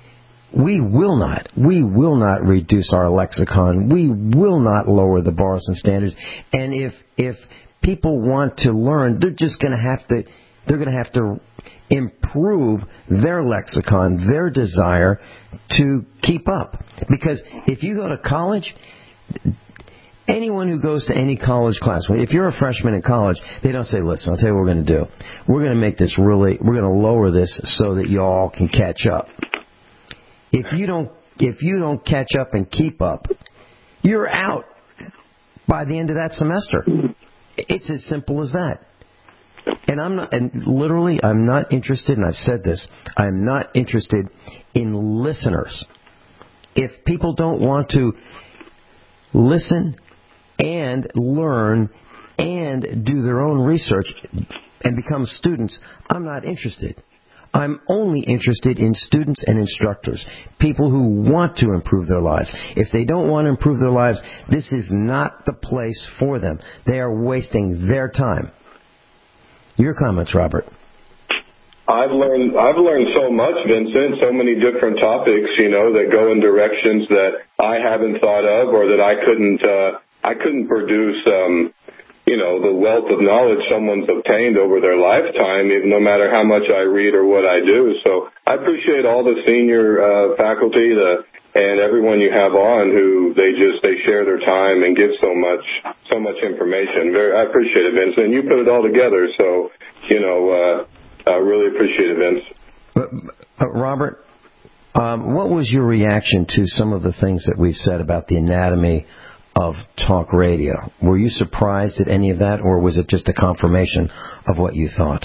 We will not. We will not reduce our lexicon. We will not lower the bars and standards. And if if people want to learn, they're just going to have to. They're going to have to improve their lexicon, their desire to keep up. Because if you go to college, anyone who goes to any college class, if you're a freshman in college, they don't say, listen, I'll tell you what we're going to do. We're going to make this really, we're going to lower this so that you all can catch up. If you don't, if you don't catch up and keep up, you're out by the end of that semester. It's as simple as that. And I'm not, and literally, I'm not interested, and I've said this, I'm not interested in listeners. If people don't want to listen and learn and do their own research and become students, I'm not interested. I'm only interested in students and instructors, people who want to improve their lives. If they don't want to improve their lives, this is not the place for them. They are wasting their time. Your comments, Robert. I've learned I've learned so much, Vincent, so many different topics, you know, that go in directions that I haven't thought of or that I couldn't uh, I couldn't produce um, you know, the wealth of knowledge someone's obtained over their lifetime, even no matter how much I read or what I do. So I appreciate all the senior uh, faculty the and everyone you have on who they just they share their time and give so much so much information. Very, I appreciate it, Vince. And you put it all together, so you know uh, I really appreciate it, Vince. But, uh, Robert, um, what was your reaction to some of the things that we've said about the anatomy of talk radio? Were you surprised at any of that, or was it just a confirmation of what you thought?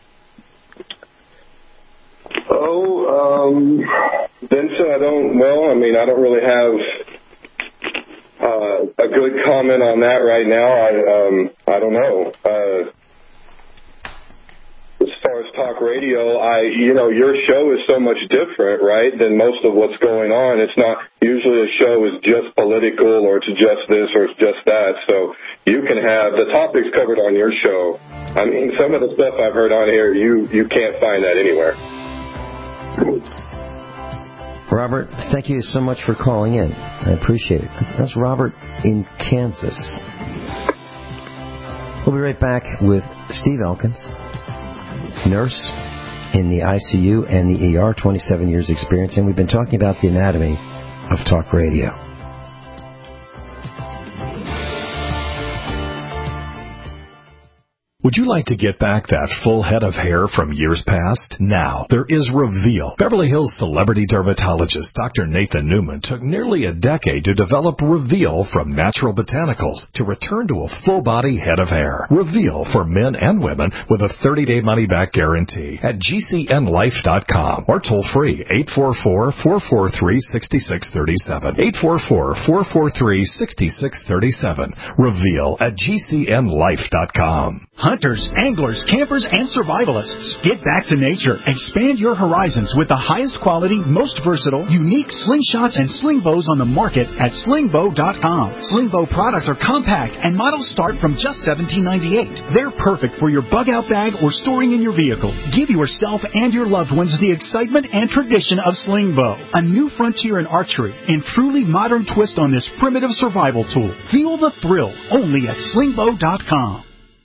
Oh, um, Vincent, I don't, well, I mean, I don't really have uh, a good comment on that right now. I um, I don't know. Uh, as far as talk radio, I, you know, your show is so much different, right, than most of what's going on. It's not, usually a show is just political or it's just this or it's just that. So you can have the topics covered on your show. I mean, some of the stuff I've heard on here, you, you can't find that anywhere. Robert, thank you so much for calling in. I appreciate it. That's Robert in Kansas. We'll be right back with Steve Elkins, nurse in the I C U and the E R, twenty-seven years experience, and we've been talking about the anatomy of talk radio. Would you like to get back that full head of hair from years past? Now, there is Reveal. Beverly Hills celebrity dermatologist Doctor Nathan Newman took nearly a decade to develop Reveal from natural botanicals to return to a full-body head of hair. Reveal for men and women with a thirty-day money-back guarantee at G C N life dot com or toll-free eight four four, four four three, six six three seven. eight four four, four four three, six six three seven. Reveal at G C N life dot com. Hunters, anglers, campers, and survivalists. Get back to nature. Expand your horizons with the highest quality, most versatile, unique slingshots and sling bows on the market at sling bow dot com. Sling bow products are compact and models start from just seventeen ninety-eight. They're perfect for your bug-out bag or storing in your vehicle. Give yourself and your loved ones the excitement and tradition of sling bow. A new frontier in archery and truly modern twist on this primitive survival tool. Feel the thrill only at sling bow dot com.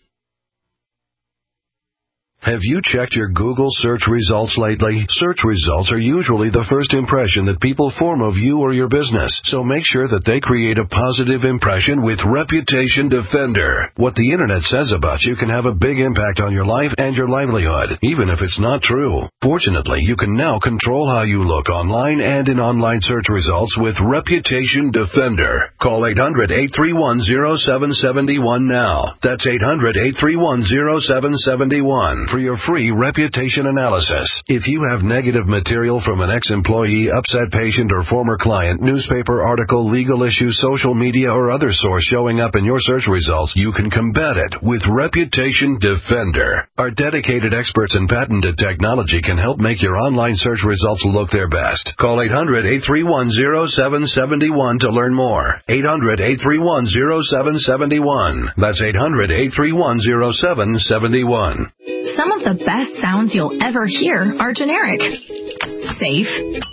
Have you checked your Google search results lately? Search results are usually the first impression that people form of you or your business, so make sure that they create a positive impression with Reputation Defender. What the Internet says about you can have a big impact on your life and your livelihood, even if it's not true. Fortunately, you can now control how you look online and in online search results with Reputation Defender. Call eight hundred, eight three one, zero seven seven one now. That's eight hundred, eight three one, zero seven seven one. For your free reputation analysis. If you have negative material from an ex-employee, upset patient, or former client, newspaper article, legal issue, social media, or other source showing up in your search results, you can combat it with Reputation Defender. Our dedicated experts in patented technology can help make your online search results look their best. Call eight hundred, eight three one, zero seven seven one to learn more. eight hundred, eight three one, zero seven seven one. That's eight hundred, eight three one, zero seven seven one. Some of the best sounds you'll ever hear are generic. Safe,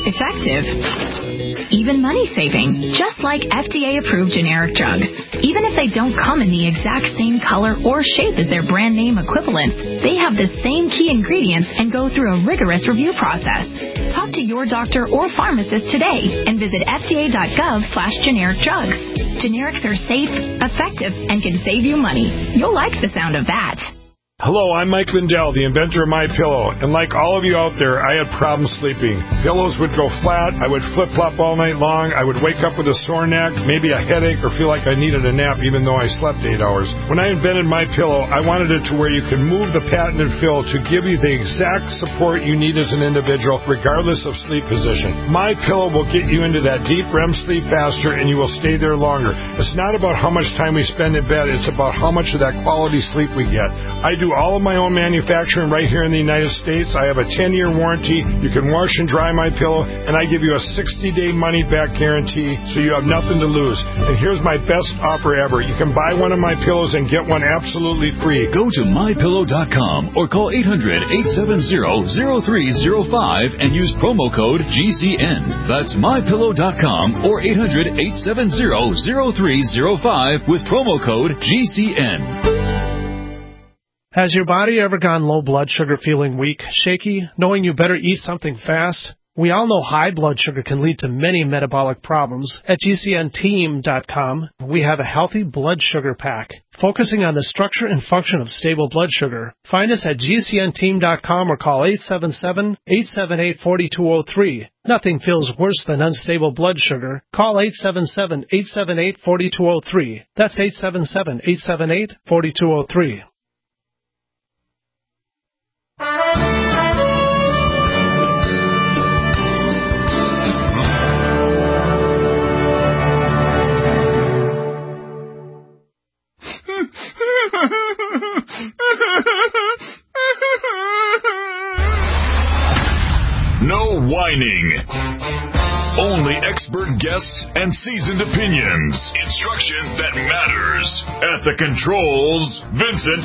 effective, even money-saving, just like F D A-approved generic drugs. Even if they don't come in the exact same color or shape as their brand name equivalents, they have the same key ingredients and go through a rigorous review process. Talk to your doctor or pharmacist today and visit F D A dot gov slash generic drugs. Generics are safe, effective, and can save you money. You'll like the sound of that. Hello, I'm Mike Lindell, the inventor of MyPillow, and like all of you out there, I had problems sleeping. Pillows would go flat, I would flip-flop all night long, I would wake up with a sore neck, maybe a headache, or feel like I needed a nap even though I slept eight hours. When I invented MyPillow, I wanted it to where you could move the patented fill to give you the exact support you need as an individual, regardless of sleep position. MyPillow will get you into that deep R E M sleep faster, and you will stay there longer. It's not about how much time we spend in bed, it's about how much of that quality sleep we get. I do all of my own manufacturing right here in the United States. I have a ten-year warranty. You can wash and dry my pillow, and I give you a sixty-day money-back guarantee, so you have nothing to lose. And here's my best offer ever. You can buy one of my pillows and get one absolutely free. Go to my pillow dot com or call eight hundred, eight seven zero, zero three zero five and use promo code G C N. That's my pillow dot com or eight hundred, eight seven zero, zero three zero five with promo code G C N. Has your body ever gone low blood sugar, feeling weak, shaky, knowing you better eat something fast? We all know high blood sugar can lead to many metabolic problems. At G C N team dot com, we have a healthy blood sugar pack, focusing on the structure and function of stable blood sugar. Find us at G C N team dot com or call eight seven seven, eight seven eight, four two zero three. Nothing feels worse than unstable blood sugar. Call eight seven seven, eight seven eight, four two zero three. That's eight seven seven, eight seven eight, four two zero three. No whining. Only expert guests and seasoned opinions. Instruction that matters. At the controls, Vincent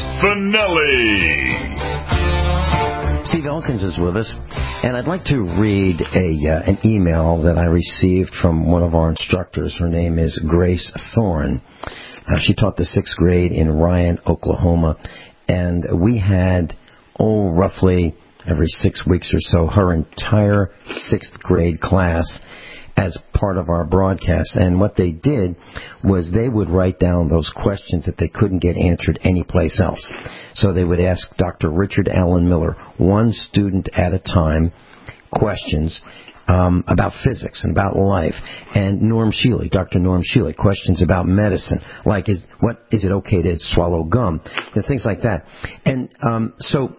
Finelli. Steve Elkins is with us, and I'd like to read a uh, an email that I received from one of our instructors. Her name is Grace Thorne. Uh, she taught the sixth grade in Ryan, Oklahoma, and we had, oh, roughly every six weeks or so, her entire sixth grade class as part of our broadcast. And what they did was they would write down those questions that they couldn't get answered anyplace else. So they would ask Doctor Richard Allen Miller, one student at a time, questions um, about physics and about life. And Norm Shealy, Doctor Norm Shealy, questions about medicine, like is what is it okay to swallow gum, and things like that. And um, so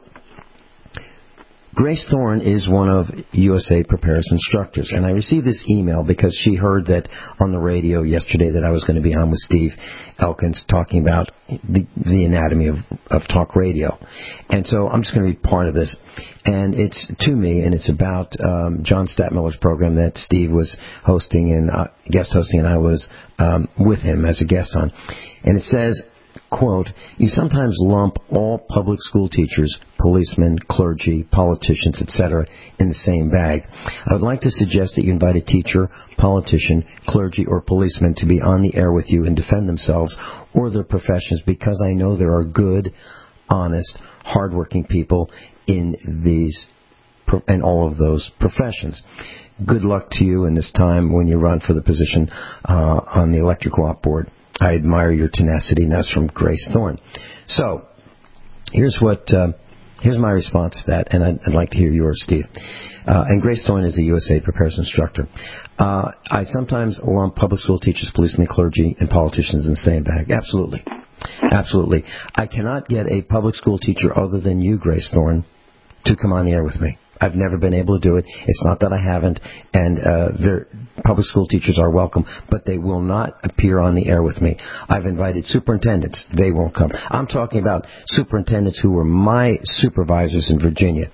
Grace Thorne is one of U S A Prepare's instructors, and I received this email because she heard that on the radio yesterday that I was going to be on with Steve Elkins talking about the, the anatomy of, of talk radio. And so I'm just going to be part of this. And it's to me, and it's about um, John Stadtmiller's program that Steve was hosting and uh, guest hosting, and I was um, with him as a guest on. And it says, quote, you sometimes lump all public school teachers, policemen, clergy, politicians, et cetera in the same bag. I would like to suggest that you invite a teacher, politician, clergy, or policeman to be on the air with you and defend themselves or their professions, because I know there are good, honest, hardworking people in these in all of those professions. Good luck to you in this time when you run for the position uh, on the electric co-op board. I admire your tenacity, and that's from Grace Thorne. So, here's what, uh, here's my response to that, and I'd, I'd like to hear yours, Steve. Uh, and Grace Thorne is a U S A Prepares instructor. Uh, I sometimes lump public school teachers, policemen, clergy, and politicians in the same bag. Absolutely. Absolutely. I cannot get a public school teacher other than you, Grace Thorne, to come on the air with me. I've never been able to do it. It's not that I haven't, and uh, their public school teachers are welcome, but they will not appear on the air with me. I've invited superintendents. They won't come. I'm talking about superintendents who were my supervisors in Virginia.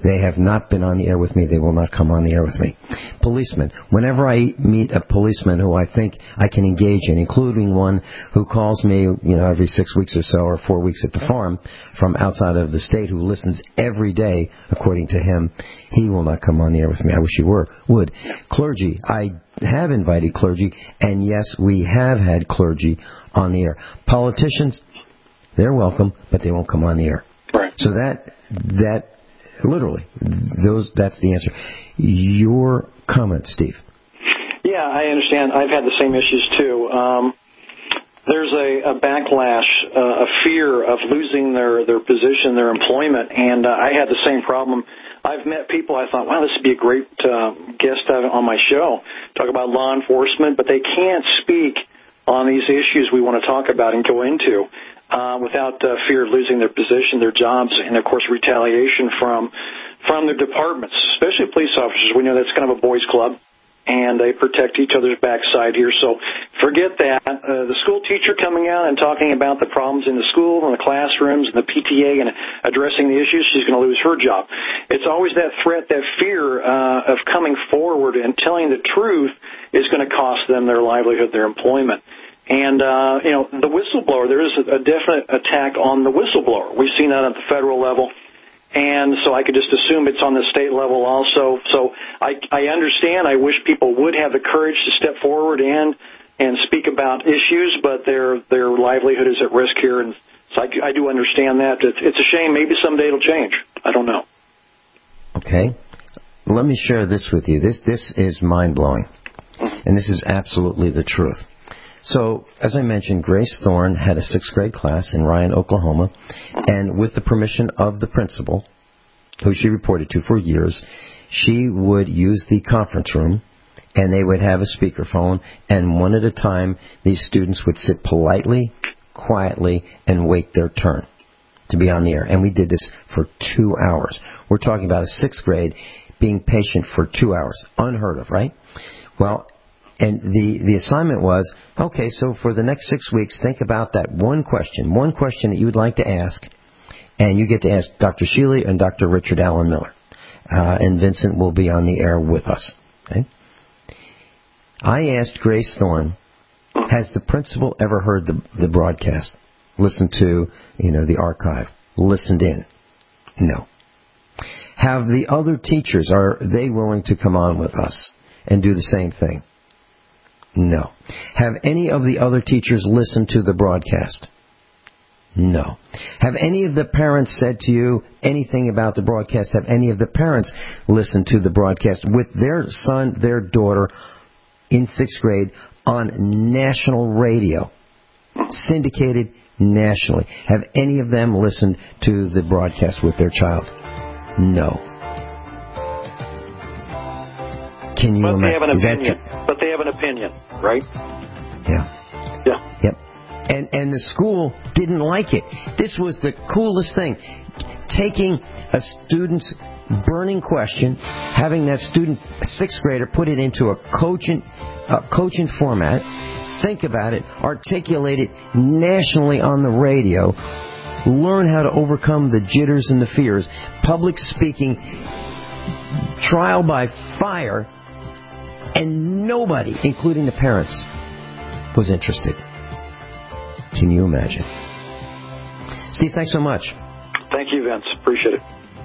They have not been on the air with me. They will not come on the air with me. Policemen. Whenever I meet a policeman who I think I can engage in, including one who calls me, you know, every six weeks or so or four weeks at the farm from outside of the state, who listens every day, according to him, he will not come on the air with me. I wish he were, would. Clergy. I have invited clergy, and yes, we have had clergy on the air. Politicians, they're welcome, but they won't come on the air. Right. So that, that, literally, those, that's the answer. Your comment, Steve. Yeah, I understand. I've had the same issues too. Um, there's a, a backlash, uh, a fear of losing their, their position, their employment, and uh, I had the same problem. I've met people, I thought, wow, this would be a great uh, guest on my show, talk about law enforcement, but they can't speak on these issues we want to talk about and go into uh, without uh, fear of losing their position, their jobs, and, of course, retaliation from from their departments, especially police officers. We know that's kind of a boys' club, and they protect each other's backside here. So forget that. Uh, the school teacher coming out and talking about the problems in the school and the classrooms and the P T A and addressing the issues, she's going to lose her job. It's always that threat, that fear uh, of coming forward and telling the truth is going to cost them their livelihood, their employment. And, uh, you know, the whistleblower, there is a definite attack on the whistleblower. We've seen that at the federal level. And so I could just assume it's on the state level also. So I, I understand. I wish people would have the courage to step forward and and speak about issues, but their their livelihood is at risk here. And so I, I do understand that. It's, it's a shame. Maybe someday it'll change. I don't know. Okay. Let me share this with you. This this is mind-blowing. And this is absolutely the truth. So, as I mentioned, Grace Thorne had a sixth grade class in Ryan, Oklahoma, and with the permission of the principal, who she reported to for years, she would use the conference room, and they would have a speakerphone, and one at a time, these students would sit politely, quietly, and wait their turn to be on the air. And we did this for two hours. We're talking about a sixth grade being patient for two hours. Unheard of, right? Well, and the, the assignment was, okay, so for the next six weeks, think about that one question, one question that you would like to ask, and you get to ask Doctor Sheely and Doctor Richard Allen Miller. Uh, and Vincent will be on the air with us. Okay? I asked Grace Thorne, has the principal ever heard the, the broadcast? Listened to, you know, the archive? Listened in? No. Have the other teachers, are they willing to come on with us and do the same thing? No. Have any of the other teachers listened to the broadcast? No. Have any of the parents said to you anything about the broadcast? Have any of the parents listened to the broadcast with their son, their daughter in sixth grade on national radio, syndicated nationally? Have any of them listened to the broadcast with their child? No. Can you but imagine? they have an Is opinion. that But they have an opinion, right? Yeah. Yeah. Yep. And and the school didn't like it. This was the coolest thing. Taking a student's burning question, having that student, sixth grader, put it into a coaching, uh, coaching format, think about it, articulate it nationally on the radio, learn how to overcome the jitters and the fears, public speaking, trial by fire, and nobody, including the parents, was interested. Can you imagine? Steve, thanks so much. Thank you, Vince. Appreciate it.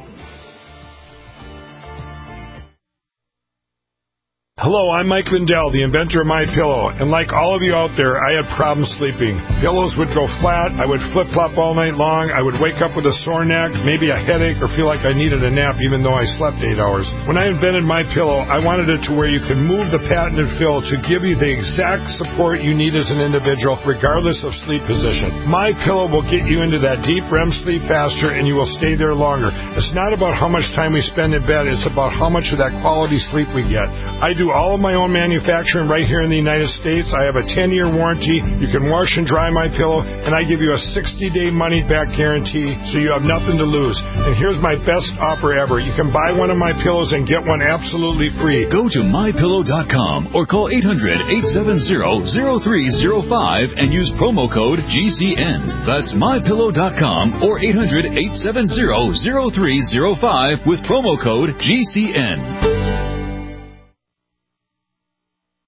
Hello, I'm Mike Lindell, the inventor of MyPillow, and like all of you out there, I had problems sleeping. Pillows would go flat, I would flip-flop all night long, I would wake up with a sore neck, maybe a headache, or feel like I needed a nap even though I slept eight hours. When I invented MyPillow, I wanted it to where you could move the patented fill to give you the exact support you need as an individual, regardless of sleep position. MyPillow will get you into that deep R E M sleep faster, and you will stay there longer. It's not about how much time we spend in bed, it's about how much of that quality sleep we get. I do all of my own manufacturing right here in the United States. I have a ten-year warranty. You can wash and dry my pillow, and I give you a sixty-day money-back guarantee, so you have nothing to lose. And here's my best offer ever. You can buy one of my pillows and get one absolutely free. Go to my pillow dot com or call eight hundred, eight seven zero, zero three zero five and use promo code G C N. That's my pillow dot com or eight hundred, eight seven zero, zero three zero five with promo code G C N.